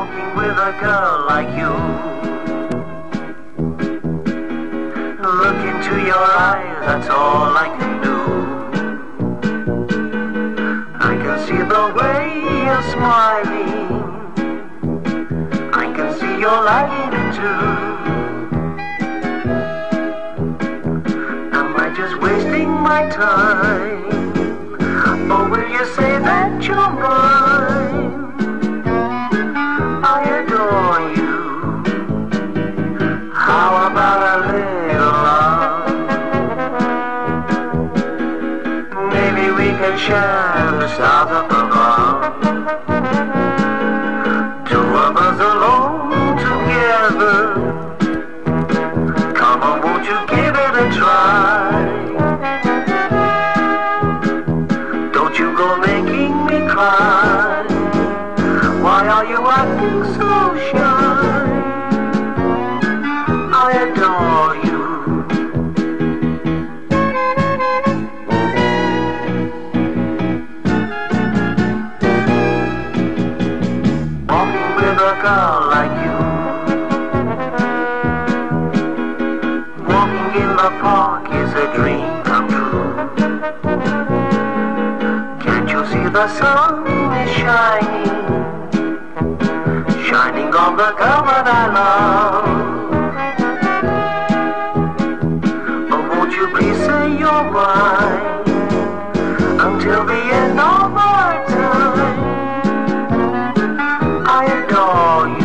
walking with a girl like you. Look into your eyes, that's all I can do. I can see the way you're smiling, I can see you're liking it too. Am I just wasting my time? Or will you say that you're mine? I adore you. How about a little love? Maybe we can share the stars up above. Two of us alone together. Come on, won't you give it a try? Don't you go making me cry. Why are you acting so shy? I adore you. Walking with a girl like you, walking in the park is a dream come true. Can't you see the sun is shining, shining on the girl that I love? Oh, won't you please say you're mine until the end of our time? I adore you.